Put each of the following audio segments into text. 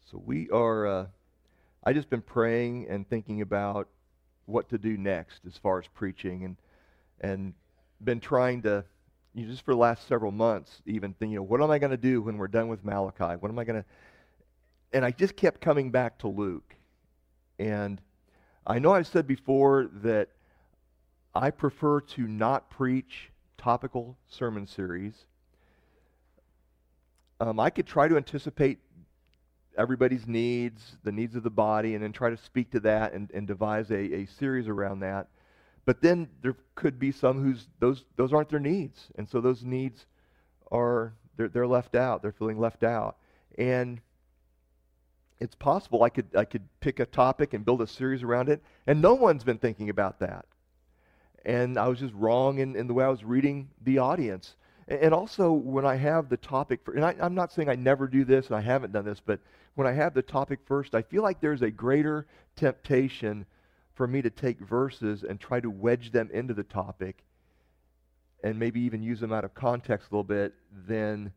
So we are, I just been praying and thinking about what to do next as far as preaching and been trying to, just for the last several months, even thinking, what am I going to do when we're done with Malachi? What am I going to, and I just kept coming back to Luke. And I know I've said before that I prefer to not preach topical sermon series. I could try to anticipate everybody's needs, the needs of the body, and then try to speak to that and devise a series around that. But then there could be some whose those aren't their needs, and so those needs are they're left out. They're feeling left out, and it's possible I could pick a topic and build a series around it, and no one's been thinking about that. And I was just wrong in the way I was reading the audience. And also, when I have the topic, and I'm not saying I never do this, and I haven't done this, but when I have the topic first, I feel like there's a greater temptation for me to take verses and try to wedge them into the topic and maybe even use them out of context a little bit than,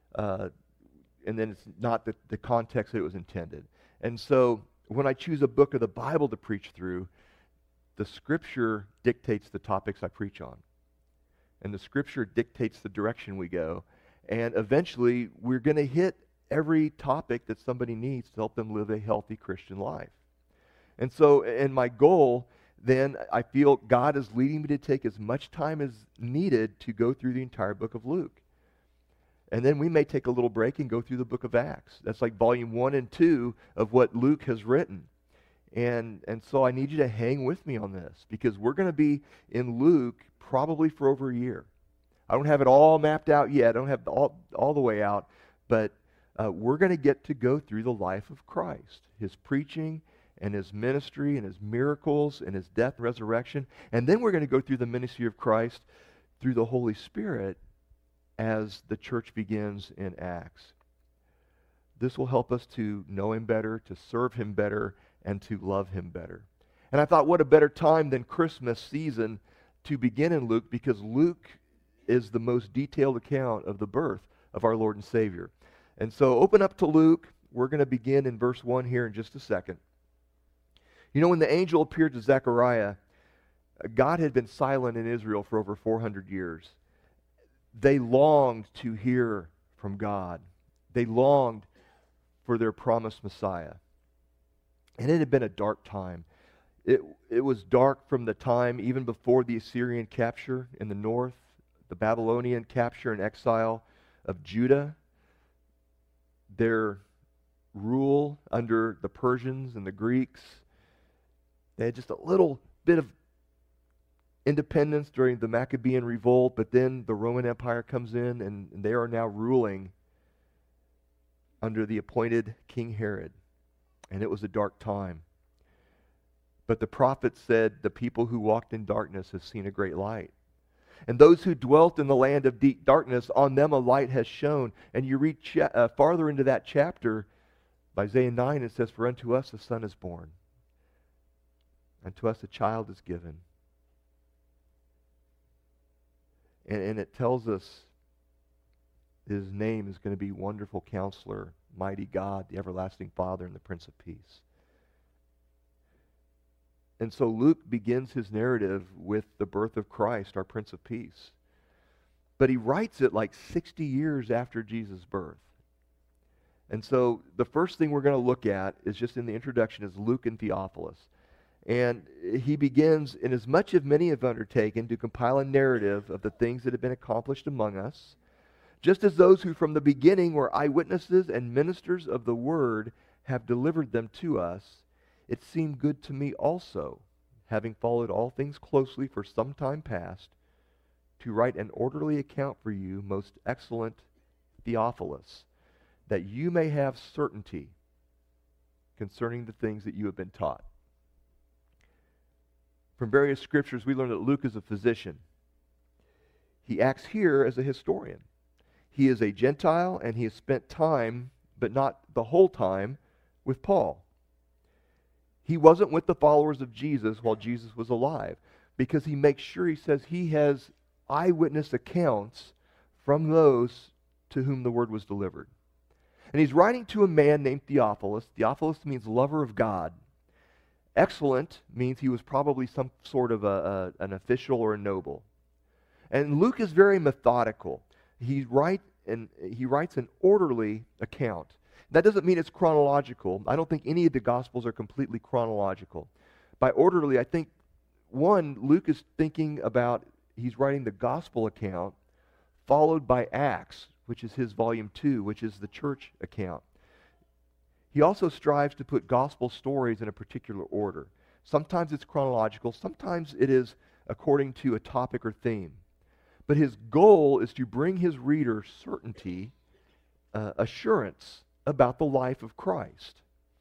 and then it's not the context that it was intended. And so when I choose a book of the Bible to preach through, the Scripture dictates the topics I preach on. And the Scripture dictates the direction we go. And eventually, we're going to hit every topic that somebody needs to help them live a healthy Christian life. And so, and my goal, then, I feel God is leading me to take as much time as needed to go through the entire book of Luke. And then we may take a little break and go through the book of Acts. That's like volume 1 and 2 of what Luke has written. And so I need you to hang with me on this, because we're going to be in Luke probably for over a year. I don't have it all mapped out yet. I don't have all the way out. But we're going to get to go through the life of Christ, his preaching and his ministry and his miracles and his death and resurrection. And then we're going to go through the ministry of Christ through the Holy Spirit as the church begins in Acts. This will help us to know him better, to serve him better, and to love him better. And I thought, what a better time than Christmas season to begin in Luke, because Luke is the most detailed account of the birth of our Lord and Savior. And so open up to Luke. We're going to begin in verse 1 here in just a second. You know, when the angel appeared to Zechariah, God had been silent in Israel for over 400 years. They longed to hear from God. They longed for their promised Messiah. And it had been a dark time. It was dark from the time even before the Assyrian capture in the north, the Babylonian capture and exile of Judah, their rule under the Persians and the Greeks. They had just a little bit of independence during the Maccabean revolt, but then the Roman Empire comes in and they are now ruling under the appointed King Herod. And it was a dark time. But the prophet said, the people who walked in darkness have seen a great light. And those who dwelt in the land of deep darkness, on them a light has shone. And you read farther into that chapter, by Isaiah 9, it says, for unto us a son is born. Unto us a child is given. And it tells us his name is going to be Wonderful Counselor, Mighty God, the Everlasting Father, and the Prince of Peace. And so Luke begins his narrative with the birth of Christ, our Prince of Peace. But he writes it like 60 years after Jesus' birth. And so the first thing we're going to look at is just in the introduction is Luke and Theophilus. And he begins, inasmuch as many have undertaken to compile a narrative of the things that have been accomplished among us, just as those who from the beginning were eyewitnesses and ministers of the word have delivered them to us, it seemed good to me also, having followed all things closely for some time past, to write an orderly account for you, most excellent Theophilus, that you may have certainty concerning the things that you have been taught. From various scriptures, we learn that Luke is a physician. He acts here as a historian. He is a Gentile, and he has spent time, but not the whole time, with Paul. He wasn't with the followers of Jesus while Jesus was alive, because he makes sure, he says, he has eyewitness accounts from those to whom the word was delivered. And he's writing to a man named Theophilus. Theophilus means lover of God. Excellent means he was probably some sort of an official or a noble. And Luke is very methodical. He writes an orderly account. That doesn't mean it's chronological. I don't think any of the Gospels are completely chronological. By orderly, I think, one, Luke is thinking about, he's writing the Gospel account, followed by Acts, which is his volume 2, which is the church account. He also strives to put gospel stories in a particular order. Sometimes it's chronological, sometimes it is according to a topic or theme. But his goal is to bring his reader certainty, assurance about the life of Christ.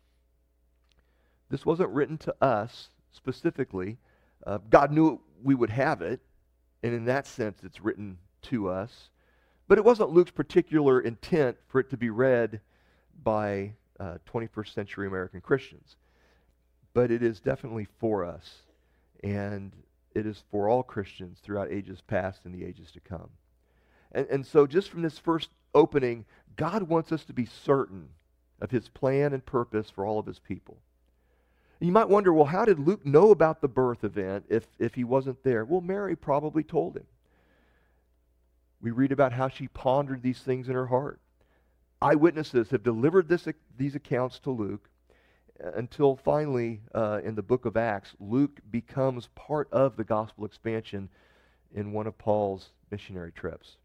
This wasn't written to us specifically. God knew we would have it, and in that sense it's written to us. But it wasn't Luke's particular intent for it to be read by 21st century American Christians. But it is definitely for us, and it is for all Christians throughout ages past and the ages to come. And so just from this first opening, God wants us to be certain of his plan and purpose for all of his people. And you might wonder, well, how did Luke know about the birth event if he wasn't there? Well, Mary probably told him. We read about how she pondered these things in her heart. Eyewitnesses have delivered these accounts to Luke until finally, in the book of Acts, Luke becomes part of the gospel expansion in one of Paul's missionary trips.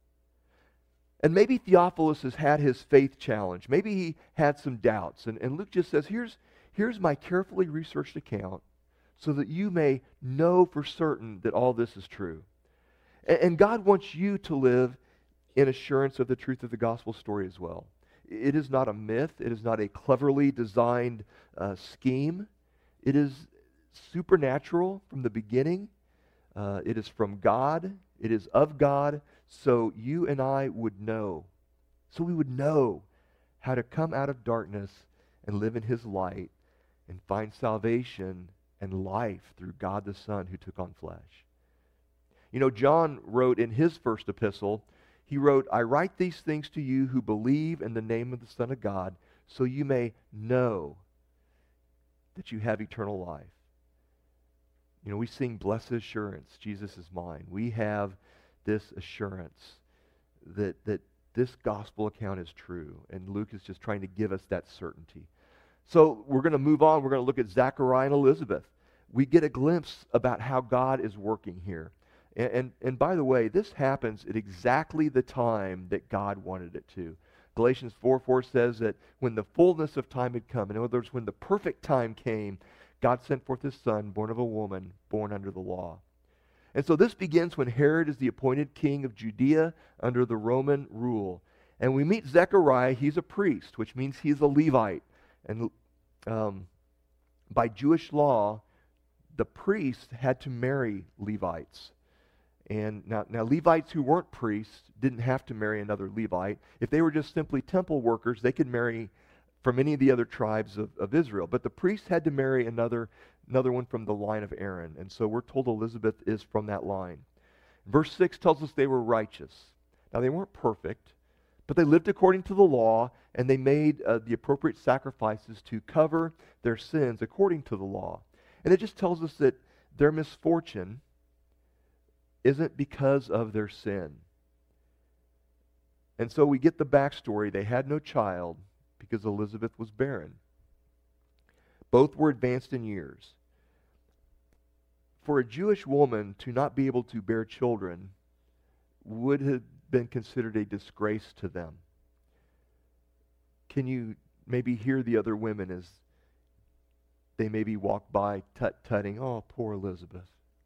And maybe Theophilus has had his faith challenged. Maybe he had some doubts. And Luke just says, here's my carefully researched account so that you may know for certain that all this is true. And God wants you to live in assurance of the truth of the gospel story as well. It is not a myth. It is not a cleverly designed scheme. It is supernatural from the beginning. It is from God. It is of God. So you and I would know. So we would know how to come out of darkness and live in his light and find salvation and life through God the Son who took on flesh. You know, John wrote in his first epistle, he wrote, I write these things to you who believe in the name of the Son of God, so you may know that you have eternal life. You know, we sing Blessed Assurance, Jesus is mine. We have this assurance that this gospel account is true, and Luke is just trying to give us that certainty. So we're going to move on. We're going to look at Zechariah and Elizabeth. We get a glimpse about how God is working here. And by the way, this happens at exactly the time that God wanted it to. Galatians 4:4 says that when the fullness of time had come, in other words, when the perfect time came, God sent forth his Son, born of a woman, born under the law. And so this begins when Herod is the appointed king of Judea under the Roman rule. And we meet Zechariah. He's a priest, which means he's a Levite. And by Jewish law, the priest had to marry Levites. And now Levites who weren't priests didn't have to marry another Levite. If they were just simply temple workers, they could marry from any of the other tribes of Israel. But the priest had to marry another one from the line of Aaron. And so we're told Elizabeth is from that line. Verse 6 tells us they were righteous. Now they weren't perfect, but they lived according to the law, and they made the appropriate sacrifices to cover their sins according to the law. And it just tells us that their misfortune isn't because of their sin. And so we get the backstory. They had no child because Elizabeth was barren. Both were advanced in years. For a Jewish woman to not be able to bear children would have been considered a disgrace to them. Can you maybe hear the other women as they maybe walk by tut-tutting, oh, poor Elizabeth.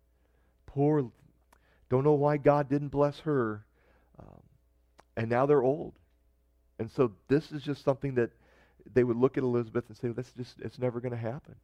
Don't know why God didn't bless her. And now they're old. And so this is just something that they would look at Elizabeth and say, it's never going to happen.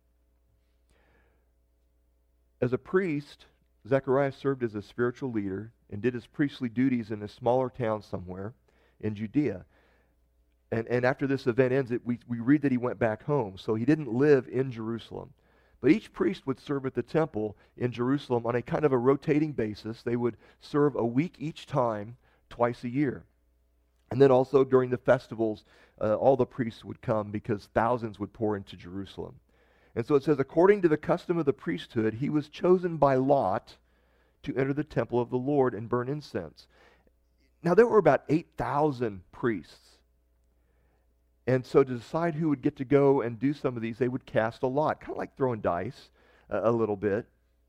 As a priest, Zechariah served as a spiritual leader and did his priestly duties in a smaller town somewhere in Judea. And after this event ends, we read that he went back home. So he didn't live in Jerusalem. But each priest would serve at the temple in Jerusalem on a kind of a rotating basis. They would serve a week each time, twice a year. And then also during the festivals, all the priests would come because thousands would pour into Jerusalem. And so it says, according to the custom of the priesthood, he was chosen by lot to enter the temple of the Lord and burn incense. Now there were about 8,000 priests. And so to decide who would get to go and do some of these, they would cast a lot, kind of like throwing dice a little bit.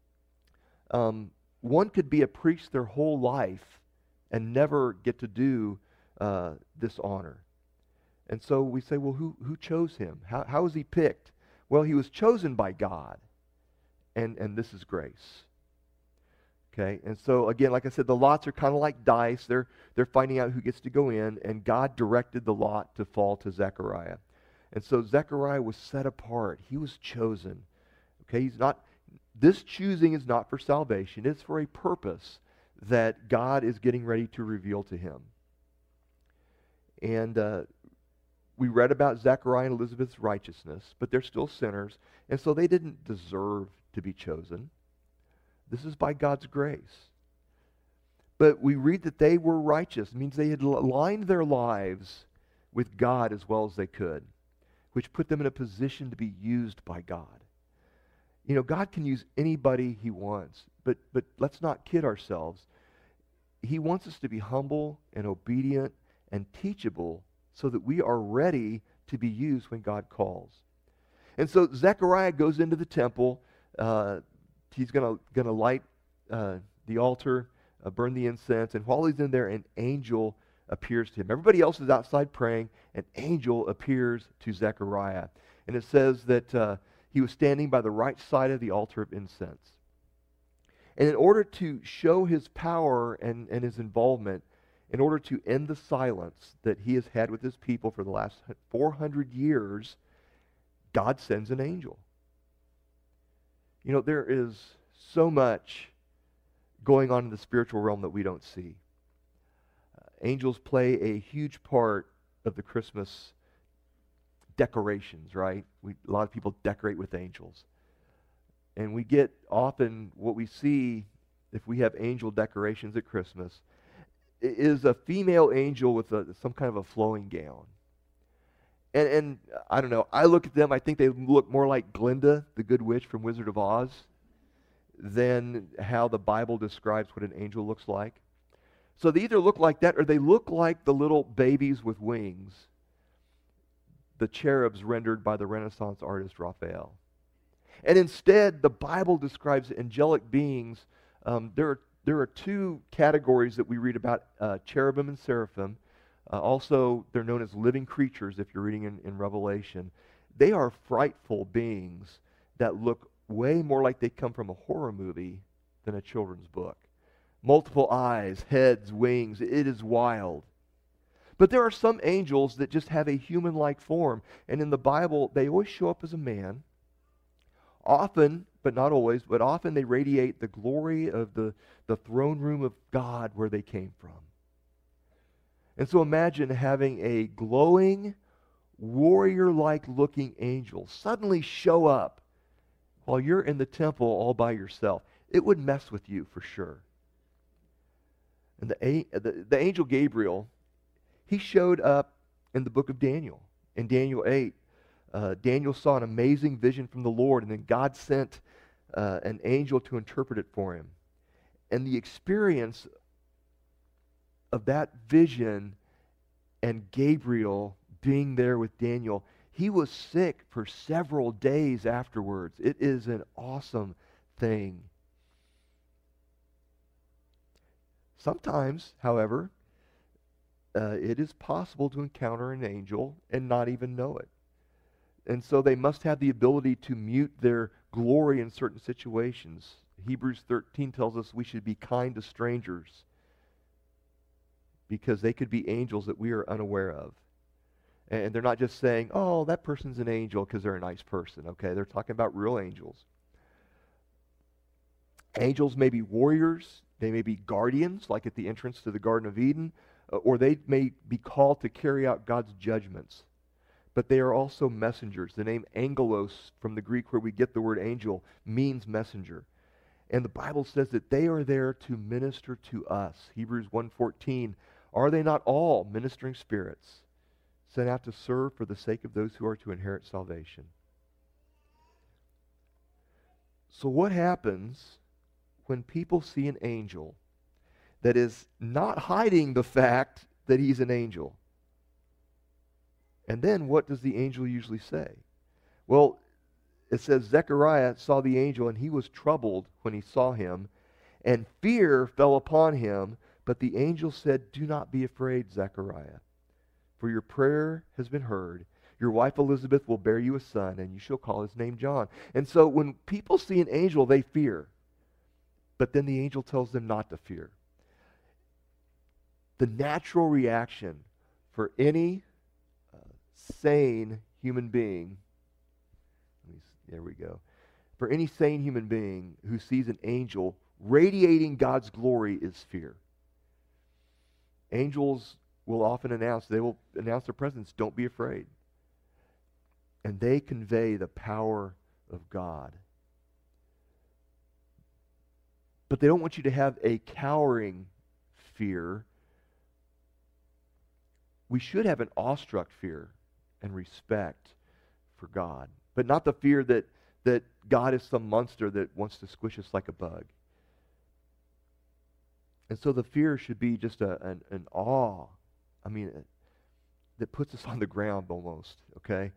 One could be a priest their whole life and never get to do this honor. And so we say, well, who chose him? How was he picked? Well, he was chosen by God, and this is grace. Okay, and so again, like I said, the lots are kind of like dice. They're finding out who gets to go in, and God directed the lot to fall to Zechariah. And so Zechariah was set apart. He was chosen. Okay, this choosing is not for salvation. It's for a purpose that God is getting ready to reveal to him. And we read about Zechariah and Elizabeth's righteousness, but they're still sinners, and so they didn't deserve to be chosen. This is by God's grace. But we read that they were righteous. It means they had aligned their lives with God as well as they could, which put them in a position to be used by God. You know, God can use anybody he wants, but let's not kid ourselves. He wants us to be humble and obedient and teachable so that we are ready to be used when God calls. And so Zechariah goes into the temple. He's going to light the altar, burn the incense, and while he's in there, an angel appears to him. Everybody else is outside praying. An angel appears to Zechariah. And it says that he was standing by the right side of the altar of incense. And in order to show his power and his involvement, in order to end the silence that he has had with his people for the last 400 years, God sends an angel. You know, there is so much going on in the spiritual realm that we don't see. Angels play a huge part of the Christmas decorations, right? A lot of people decorate with angels. And we get often what we see if we have angel decorations at Christmas is a female angel with some kind of a flowing gown. And I don't know, I look at them, I think they look more like Glinda, the Good Witch from Wizard of Oz, than how the Bible describes what an angel looks like. So they either look like that or they look like the little babies with wings, the cherubs rendered by the Renaissance artist Raphael. And instead, the Bible describes angelic beings. There are two categories that we read about, cherubim and seraphim. Also, they're known as living creatures if you're reading in Revelation. They are frightful beings that look way more like they come from a horror movie than a children's book. Multiple eyes, heads, wings. It is wild. But there are some angels that just have a human-like form. And in the Bible, they always show up as a man. Often, but not always, but often they radiate the glory of the throne room of God where they came from. And so imagine having a glowing, warrior-like looking angel suddenly show up while you're in the temple all by yourself. It would mess with you for sure. And the angel Gabriel, he showed up in the book of Daniel. In Daniel 8, Daniel saw an amazing vision from the Lord, and then God sent an angel to interpret it for him. And the experience of that vision and Gabriel being there with Daniel, he was sick for several days afterwards. It is an awesome thing. Sometimes, however, it is possible to encounter an angel and not even know it. And so they must have the ability to mute their glory in certain situations. Hebrews 13 tells us we should be kind to strangers because they could be angels that we are unaware of. And they're not just saying, oh, that person's an angel because they're a nice person. Okay, they're talking about real angels. Angels may be warriors. They may be guardians, like at the entrance to the Garden of Eden, or they may be called to carry out God's judgments. But they are also messengers. The name angelos, from the Greek where we get the word angel, means messenger. And the Bible says that they are there to minister to us. Hebrews 1:14, Are they not all ministering spirits sent out to serve for the sake of those who are to inherit salvation? So what happens when people see an angel that is not hiding the fact that he's an angel? And then what does the angel usually say? Well, it says Zechariah saw the angel, and he was troubled when he saw him, and fear fell upon him. But the angel said, "Do not be afraid, Zechariah, for your prayer has been heard. Your wife Elizabeth will bear you a son, and you shall call his name John." And so when people see an angel, they fear. But then the angel tells them not to fear. The natural reaction for any sane human being, there we go, for any sane human being who sees an angel radiating God's glory is fear. Angels will often announce their presence, "Don't be afraid." And they convey the power of God. But they don't want you to have a cowering fear. We should have an awestruck fear and respect for God, but not the fear that God is some monster that wants to squish us like a bug. And so the fear should be just an awe. I mean, that puts us on the ground almost, okay?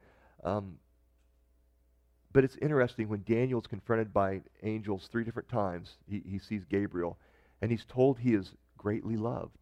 But it's interesting when Daniel's confronted by angels 3 different times, he sees Gabriel, and he's told he is greatly loved.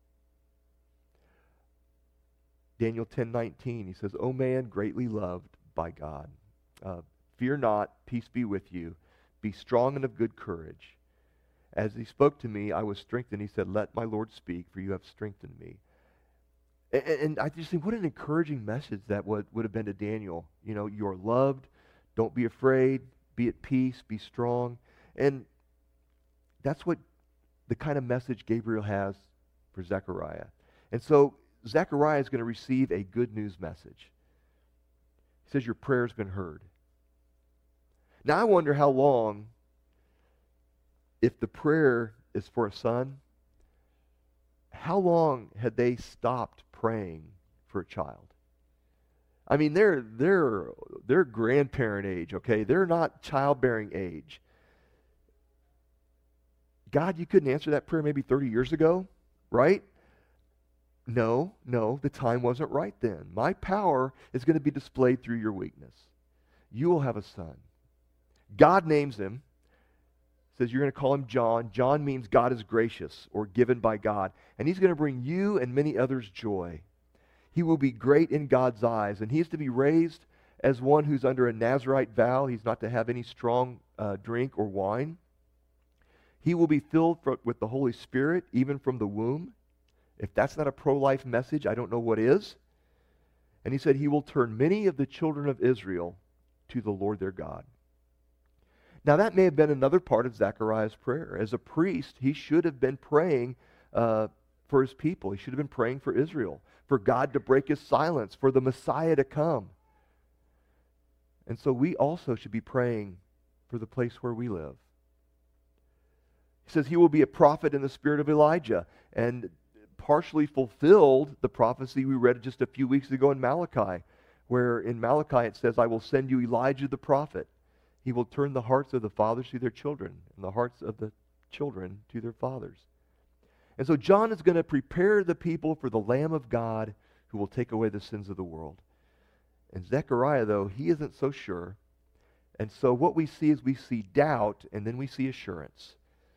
Daniel 10:19, he says, "O man, greatly loved by God. Fear not, peace be with you. Be strong and of good courage. As he spoke to me, I was strengthened." He said, "Let my Lord speak, for you have strengthened me." And I just think what an encouraging message that would have been to Daniel. You know, you're loved. Don't be afraid. Be at peace. Be strong. And that's what the kind of message Gabriel has for Zechariah. And so Zechariah is going to receive a good news message. He says, your prayer's been heard. Now I wonder how long, if the prayer is for a son, how long had they stopped praying for a child? I mean, they're grandparent age, okay? They're not childbearing age. God, you couldn't answer that prayer maybe 30 years ago, right? No, the time wasn't right then. My power is going to be displayed through your weakness. You will have a son. God names him. Says you're going to call him John. John means God is gracious or given by God. And he's going to bring you and many others joy. He will be great in God's eyes. And he is to be raised as one who's under a Nazirite vow. He's not to have any strong drink or wine. He will be filled with the Holy Spirit even from the womb. If that's not a pro-life message, I don't know what is. And he said he will turn many of the children of Israel to the Lord their God. Now that may have been another part of Zechariah's prayer. As a priest, he should have been praying for his people. He should have been praying for Israel, for God to break his silence, for the Messiah to come. And so we also should be praying for the place where we live. He says he will be a prophet in the spirit of Elijah, and partially fulfilled the prophecy we read just a few weeks ago in Malachi, where in Malachi it says, I will send you Elijah the prophet. He will turn the hearts of the fathers to their children, and the hearts of the children to their fathers. And so John is going to prepare the people for the Lamb of God who will take away the sins of the world. And Zechariah, though, he isn't so sure. And so what we see is we see doubt, and then we see assurance.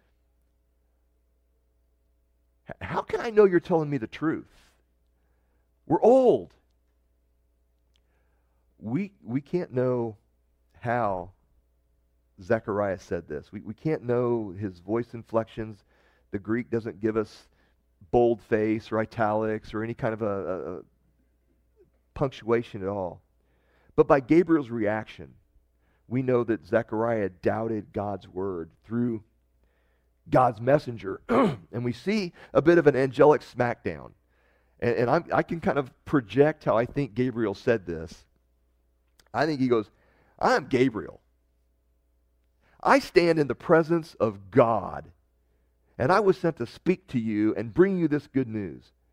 How can I know you're telling me the truth? We're old. We can't know how Zechariah said this. We can't know his voice inflections. The Greek doesn't give us boldface or italics or any kind of a punctuation at all. But by Gabriel's reaction, we know that Zechariah doubted God's word through God's messenger. And we see a bit of an angelic smackdown. And I can kind of project how I think Gabriel said this. I think he goes, I'm Gabriel. I stand in the presence of God, and I was sent to speak to you and bring you this good news.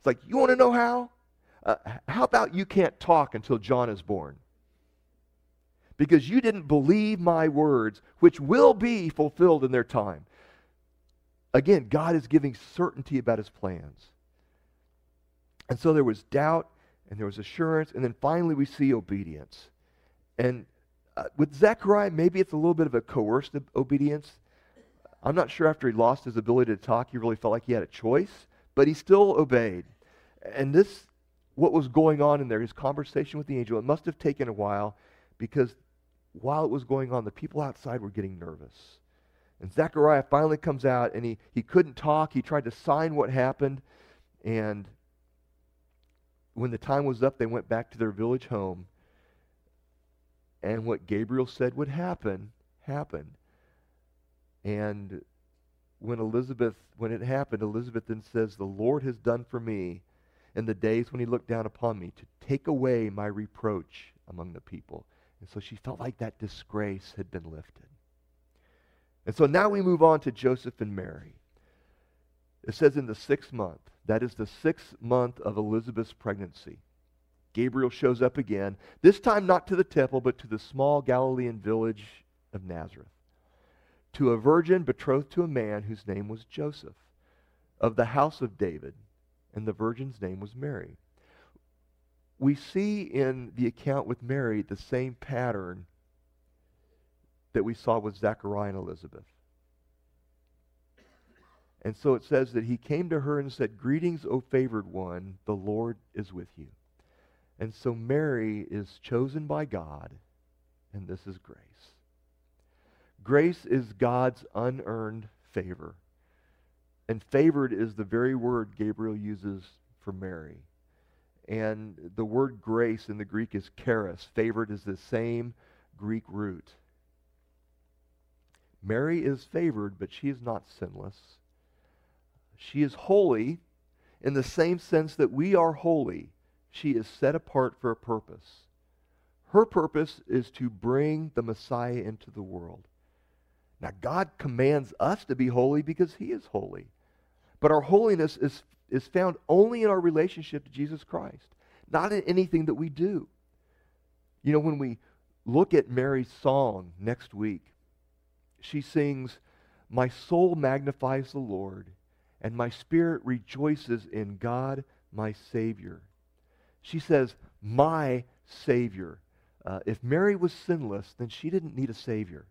It's like, you want to know how? How about you can't talk until John is born? Because you didn't believe my words, which will be fulfilled in their time. Again, God is giving certainty about his plans. And so there was doubt, and there was assurance, and then finally we see obedience. And with Zechariah, maybe it's a little bit of a coerced obedience. I'm not sure after he lost his ability to talk, he really felt like he had a choice, but he still obeyed. And this, what was going on in there, his conversation with the angel, it must have taken a while, because while it was going on, the people outside were getting nervous. And Zechariah finally comes out, and he couldn't talk. He tried to sign what happened, and when the time was up, they went back to their village home. And what Gabriel said would happen, happened. And when it happened, Elizabeth then says, "The Lord has done for me in the days when he looked down upon me to take away my reproach among the people." And so she felt like that disgrace had been lifted. And so now we move on to Joseph and Mary. It says in the 6th month, that is the 6th month of Elizabeth's pregnancy, Gabriel shows up again, this time not to the temple, but to the small Galilean village of Nazareth, to a virgin betrothed to a man whose name was Joseph, of the house of David, and the virgin's name was Mary. We see in the account with Mary the same pattern that we saw with Zechariah and Elizabeth. And so it says that he came to her and said, "Greetings, O favored one, the Lord is with you." And so Mary is chosen by God, and this is grace. Grace is God's unearned favor. And favored is the very word Gabriel uses for Mary. And the word grace in the Greek is charis. Favored is the same Greek root. Mary is favored, but she is not sinless. She is holy in the same sense that we are holy. She is set apart for a purpose. Her purpose is to bring the Messiah into the world. Now, God commands us to be holy because he is holy. But our holiness is found only in our relationship to Jesus Christ, not in anything that we do. You know, when we look at Mary's song next week, she sings, "My soul magnifies the Lord, and my spirit rejoices in God, my Savior." She says, "My Savior." If Mary was sinless, then she didn't need a Savior.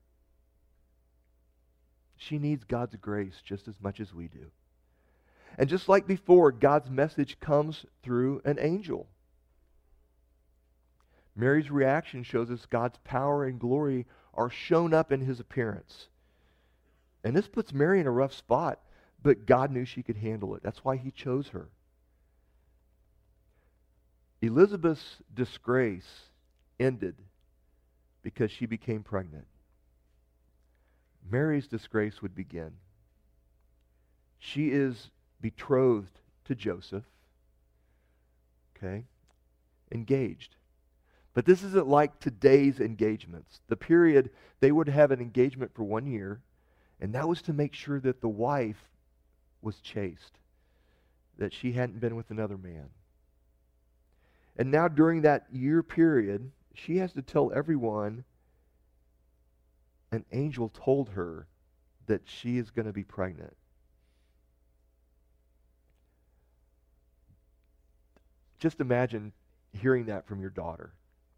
She needs God's grace just as much as we do. And just like before, God's message comes through an angel. Mary's reaction shows us God's power and glory are shown up in his appearance. And this puts Mary in a rough spot, but God knew she could handle it. That's why he chose her. Elizabeth's disgrace ended because she became pregnant. Mary's disgrace would begin. She is betrothed to Joseph, okay, engaged. But this isn't like today's engagements. The period, they would have an engagement for 1 year, and that was to make sure that the wife was chaste, that she hadn't been with another man. And now during that year period, she has to tell everyone an angel told her that she is going to be pregnant. Just imagine hearing that from your daughter.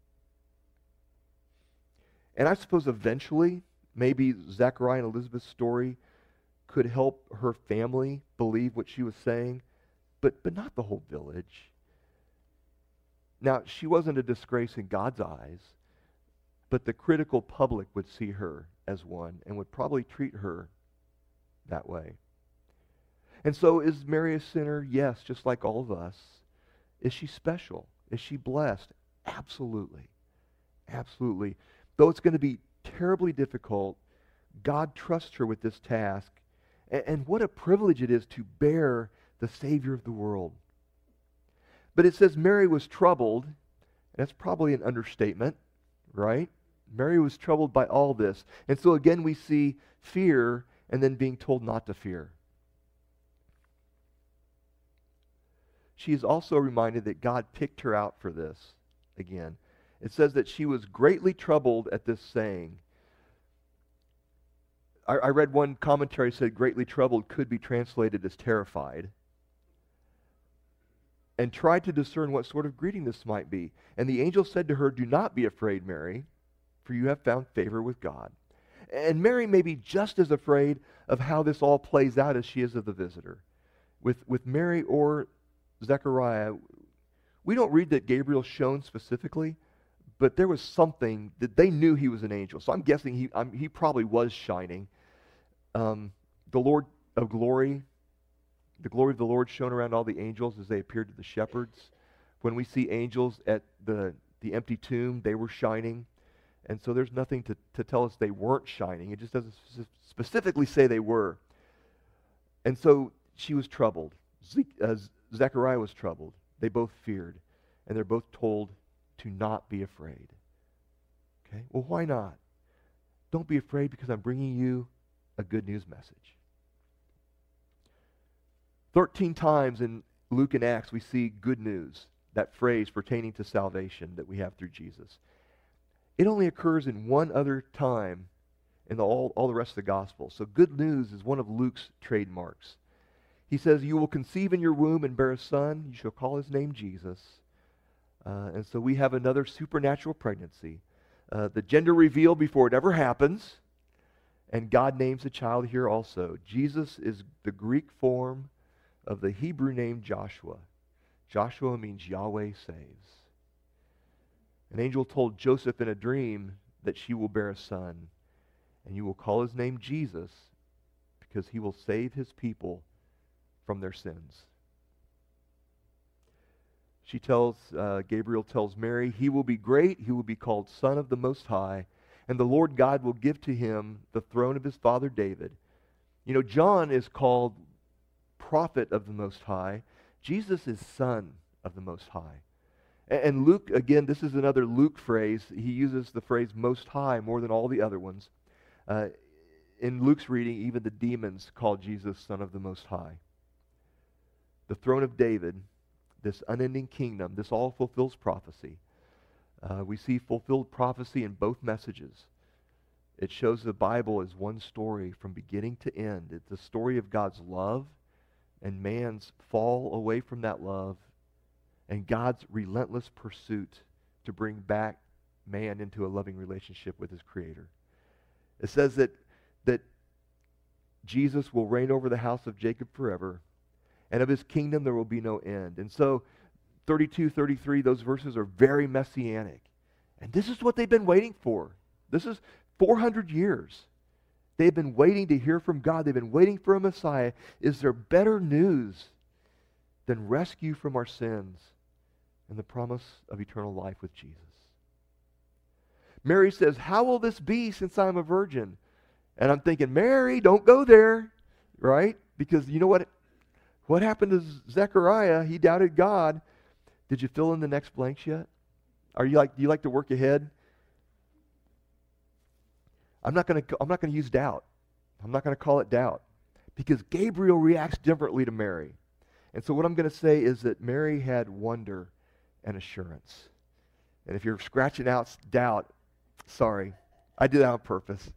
And I suppose eventually, maybe Zechariah and Elizabeth's story could help her family believe what she was saying, but not the whole village. Now, she wasn't a disgrace in God's eyes, but the critical public would see her as one and would probably treat her that way. And so is Mary a sinner? Yes, just like all of us. Is she special? Is she blessed? Absolutely. Absolutely. Though it's going to be terribly difficult, God trusts her with this task. And what a privilege it is to bear the Savior of the world. But it says Mary was troubled. And that's probably an understatement, right? Mary was troubled by all this. And so again we see fear and then being told not to fear. she is also reminded that God picked her out for this again. It says that she was greatly troubled at this saying. I read one commentary said greatly troubled could be translated as terrified. And tried to discern what sort of greeting this might be. And the angel said to her, "Do not be afraid, Mary, for you have found favor with God." And Mary may be just as afraid of how this all plays out as she is of the visitor. With Mary or Zechariah, we don't read that Gabriel shone specifically, but there was something that they knew he was an angel. So I'm guessing he probably was shining. The Lord of glory, the glory of the Lord shone around all the angels as they appeared to the shepherds. When we see angels at the empty tomb, they were shining. And so there's nothing to tell us they weren't shining. It just doesn't specifically say they were. And so she was troubled. Zechariah was troubled. They both feared. And they're both told to not be afraid. Okay? Well, why not? Don't be afraid because I'm bringing you a good news message. 13 times in Luke and Acts we see good news, that phrase pertaining to salvation that we have through Jesus. It only occurs in one other time in all the rest of the Gospel. So good news is one of Luke's trademarks. He says, "You will conceive in your womb and bear a son. You shall call his name Jesus." And so we have another supernatural pregnancy. The gender reveal before it ever happens. And God names the child here also. Jesus is the Greek form of the Hebrew name Joshua. Joshua means Yahweh saves. An angel told Joseph in a dream that she will bear a son, and you will call his name Jesus because he will save his people from their sins. Gabriel tells Mary, he will be great, he will be called Son of the Most High, and the Lord God will give to him the throne of his father David. You know, John is called prophet of the Most High. Jesus is Son of the Most High. And Luke, again, this is another Luke phrase. He uses the phrase Most High more than all the other ones. In Luke's reading, even the demons call Jesus Son of the Most High. The throne of David, this unending kingdom, this all fulfills prophecy. We see fulfilled prophecy in both messages. It shows the Bible as one story from beginning to end. It's a story of God's love and man's fall away from that love and God's relentless pursuit to bring back man into a loving relationship with his Creator. It says that Jesus will reign over the house of Jacob forever, and of his kingdom there will be no end. And so 32, 33, those verses are very messianic. And this is what they've been waiting for. This is 400 years. They've been waiting to hear from God. They've been waiting for a Messiah. Is there better news than rescue from our sins and the promise of eternal life with Jesus? Mary says, "How will this be since I'm a virgin?" And I'm thinking, Mary, don't go there, right? Because you know what happened to Zechariah? He doubted God. Did you fill in the next blanks yet? Do you like to work ahead? I'm not going to use doubt. I'm not going to call it doubt because Gabriel reacts differently to Mary. And so what I'm going to say is that Mary had wonder and assurance. And if you're scratching out doubt, sorry, I did that on purpose.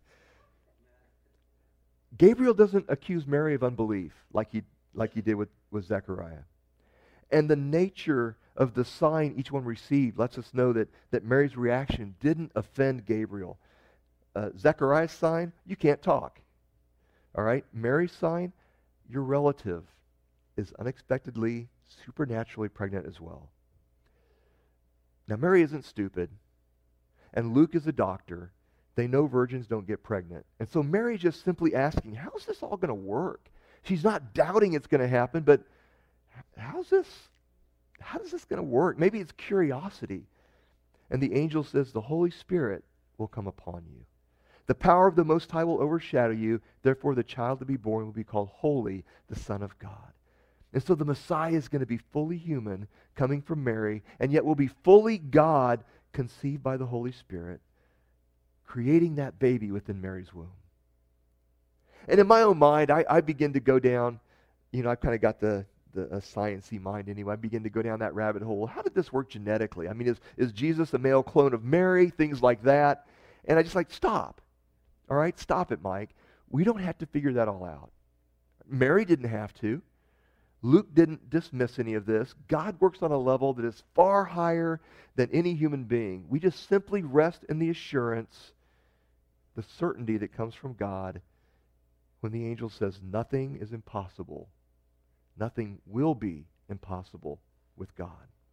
Gabriel doesn't accuse Mary of unbelief like he did with Zechariah. And the nature of the sign each one received lets us know that Mary's reaction didn't offend Gabriel. Zechariah's sign, you can't talk. All right? Mary's sign, your relative is unexpectedly, supernaturally pregnant as well. Now, Mary isn't stupid, and Luke is a doctor. They know virgins don't get pregnant. And so Mary's just simply asking, how's this all going to work? She's not doubting it's going to happen, but how is this going to work? Maybe it's curiosity. And the angel says, the Holy Spirit will come upon you. The power of the Most High will overshadow you. Therefore, the child to be born will be called Holy, the Son of God. And so the Messiah is going to be fully human, coming from Mary, and yet will be fully God, conceived by the Holy Spirit, creating that baby within Mary's womb. And in my own mind, I begin to go down, I've kind of got the a science-y mind anyway. I begin to go down that rabbit hole. How did this work genetically? I mean, is Jesus a male clone of Mary? Things like that. And I just like, stop. All right, stop it, Mike. We don't have to figure that all out. Mary didn't have to. Luke didn't dismiss any of this. God works on a level that is far higher than any human being. We just simply rest in the assurance, the certainty that comes from God when the angel says nothing is impossible. Nothing will be impossible with God.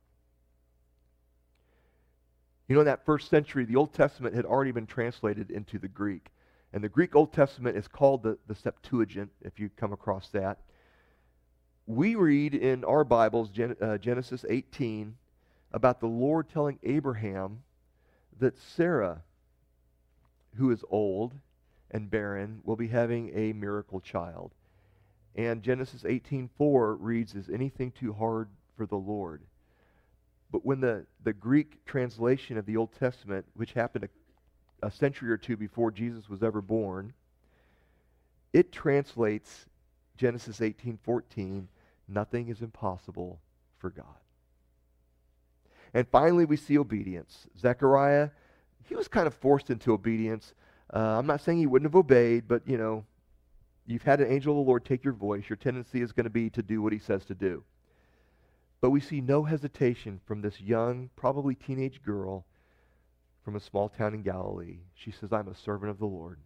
You know, in that first century, the Old Testament had already been translated into the Greek. And the Greek Old Testament is called the Septuagint, if you come across that. We read in our Bibles, Genesis 18, about the Lord telling Abraham that Sarah, who is old and barren, will be having a miracle child. And Genesis 18:4 reads, "Is anything too hard for the Lord?" But when the Greek translation of the Old Testament, which happened a century or two before Jesus was ever born, it translates Genesis 18:14, "Nothing is impossible for God." And finally, we see obedience. Zechariah, he was kind of forced into obedience. I'm not saying he wouldn't have obeyed, but you've had an angel of the Lord take your voice. Your tendency is going to be to do what he says to do. But we see no hesitation from this young, probably teenage girl from a small town in Galilee. She says, "I'm a servant of the Lord.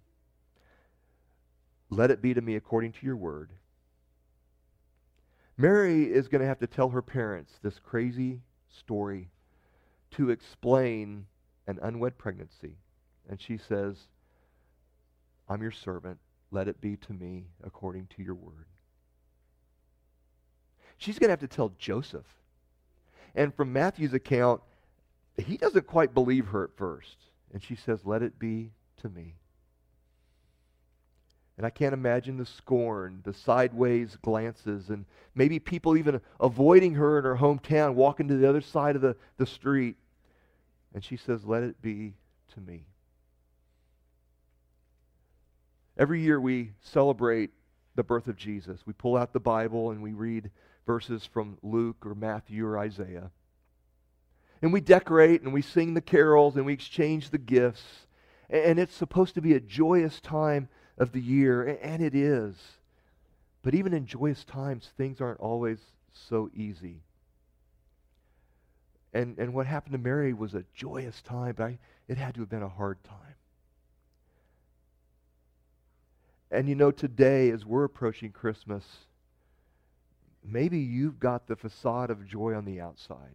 Let it be to me according to your word." Mary is going to have to tell her parents this crazy story to explain an unwed pregnancy. And she says, "I'm your servant. Let it be to me according to your word." She's going to have to tell Joseph. And from Matthew's account, he doesn't quite believe her at first. And she says, "Let it be to me." And I can't imagine the scorn, the sideways glances, and maybe people even avoiding her in her hometown, walking to the other side of the street. And she says, "Let it be to me." Every year we celebrate the birth of Jesus. We pull out the Bible and we read verses from Luke or Matthew or Isaiah. And we decorate and we sing the carols and we exchange the gifts. And it's supposed to be a joyous time of the year, and it is. But even in joyous times, things aren't always so easy. And what happened to Mary was a joyous time, but it had to have been a hard time. And today, as we're approaching Christmas, maybe you've got the facade of joy on the outside.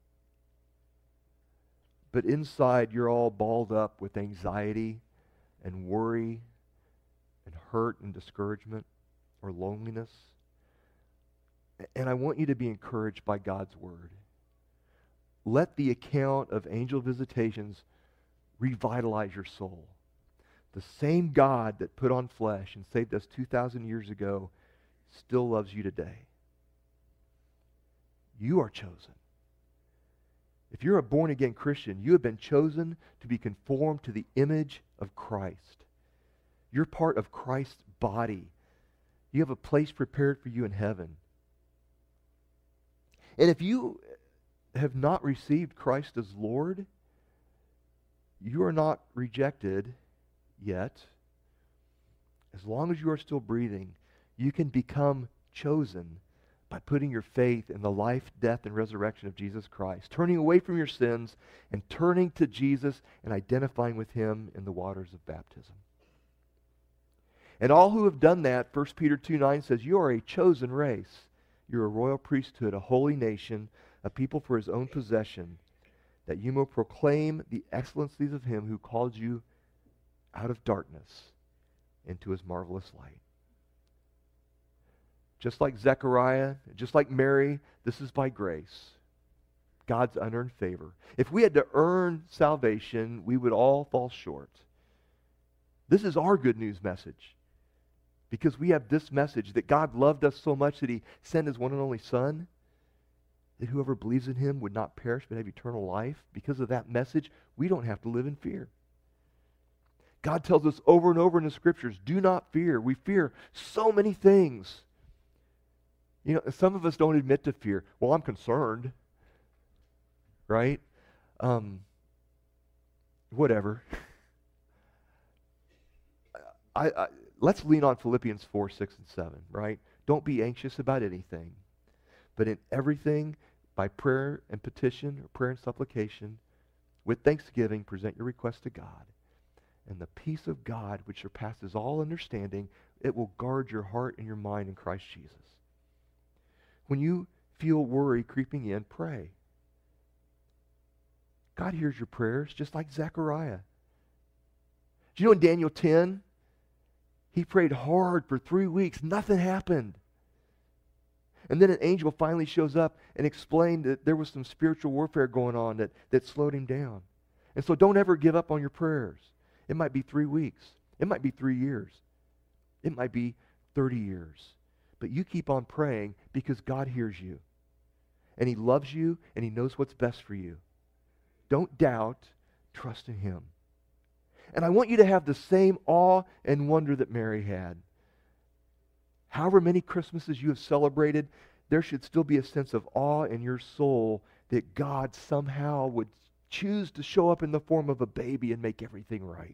But inside, you're all balled up with anxiety and worry and hurt and discouragement or loneliness. And I want you to be encouraged by God's word. Let the account of angel visitations revitalize your soul. The same God that put on flesh and saved us 2,000 years ago still loves you today. You are chosen. If you're a born-again Christian, you have been chosen to be conformed to the image of Christ. You're part of Christ's body. You have a place prepared for you in heaven. And if you have not received Christ as Lord, you are not rejected yet. As long as you are still breathing, you can become chosen by putting your faith in the life, death, and resurrection of Jesus Christ, turning away from your sins and turning to Jesus and identifying with him in the waters of baptism. And all who have done that, 1 Peter 2:9 says, "You are a chosen race. You're a royal priesthood, a holy nation, a people for his own possession, that you may proclaim the excellencies of him who called you out of darkness into his marvelous light." Just like Zechariah, just like Mary, this is by grace. God's unearned favor. If we had to earn salvation, we would all fall short. This is our good news message. Because we have this message that God loved us so much that he sent his one and only Son, that whoever believes in him would not perish but have eternal life. Because of that message, we don't have to live in fear. God tells us over and over in the Scriptures, do not fear. We fear so many things. You know, some of us don't admit to fear. Well, I'm concerned, right? Whatever. I let's lean on Philippians 4, 6, and 7, right? Don't be anxious about anything, but in everything, by prayer and petition, or prayer and supplication, with thanksgiving, present your request to God. And the peace of God, which surpasses all understanding, it will guard your heart and your mind in Christ Jesus. When you feel worry creeping in, pray. God hears your prayers, just like Zechariah. Do you know in Daniel 10, he prayed hard for 3 weeks. Nothing happened. And then an angel finally shows up and explained that there was some spiritual warfare going on that slowed him down. And so don't ever give up on your prayers. It might be 3 weeks. It might be 3 years. It might be 30 years. But you keep on praying because God hears you. And he loves you and he knows what's best for you. Don't doubt. Trust in him. And I want you to have the same awe and wonder that Mary had. However many Christmases you have celebrated, there should still be a sense of awe in your soul that God somehow would choose to show up in the form of a baby and make everything right.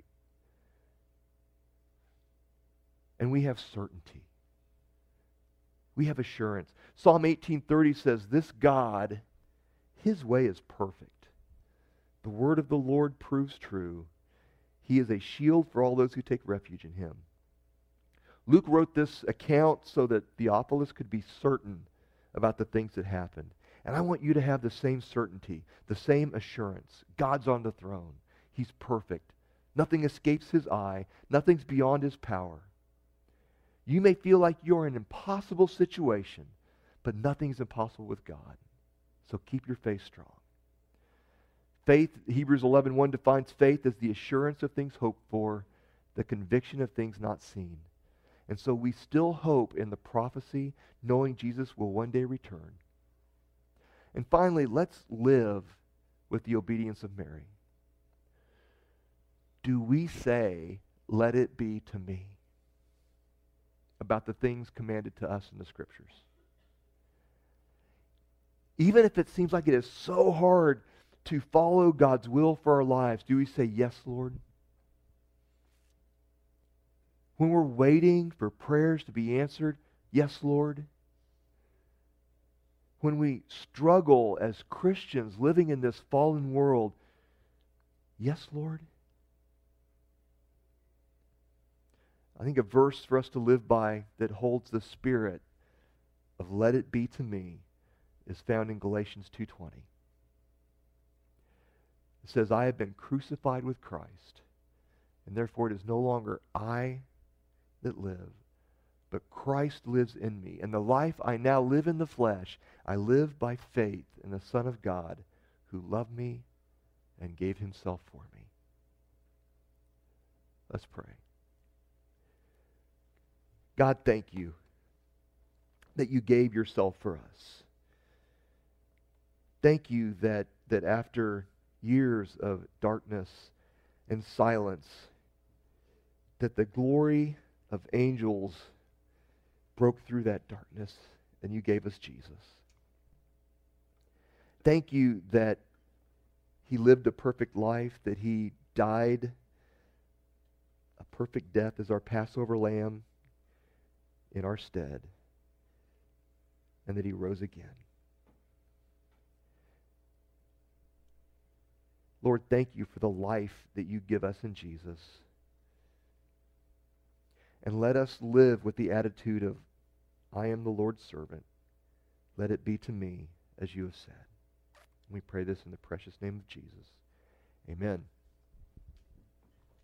And we have certainty. We have assurance. Psalm 18:30 says, this God, his way is perfect. The word of the Lord proves true. He is a shield for all those who take refuge in him. Luke wrote this account so that Theophilus could be certain about the things that happened. And I want you to have the same certainty, the same assurance. God's on the throne. He's perfect. Nothing escapes his eye. Nothing's beyond his power. You may feel like you're in an impossible situation, but nothing's impossible with God. So keep your faith strong. Faith, Hebrews 11:1 defines faith as the assurance of things hoped for, the conviction of things not seen. And so we still hope in the prophecy, knowing Jesus will one day return. And finally, let's live with the obedience of Mary. Do we say, let it be to me, about the things commanded to us in the Scriptures? Even if it seems like it is so hard to follow God's will for our lives, do we say, yes, Lord? When we're waiting for prayers to be answered, yes, Lord? When we struggle as Christians living in this fallen world, yes, Lord? I think a verse for us to live by that holds the spirit of let it be to me is found in Galatians 2:20. It says, I have been crucified with Christ, and therefore it is no longer I that live, but Christ lives in me. And the life I now live in the flesh, I live by faith in the Son of God who loved me and gave himself for me. Let's pray. God, thank you that you gave yourself for us. Thank you that after years of darkness and silence, that the glory of angels broke through that darkness and you gave us Jesus. Thank you that he lived a perfect life, that he died a perfect death as our Passover lamb in our stead, and that he rose again. Lord, thank you for the life that you give us in Jesus. And let us live with the attitude of, I am the Lord's servant. Let it be to me as you have said. We pray this in the precious name of Jesus. Amen.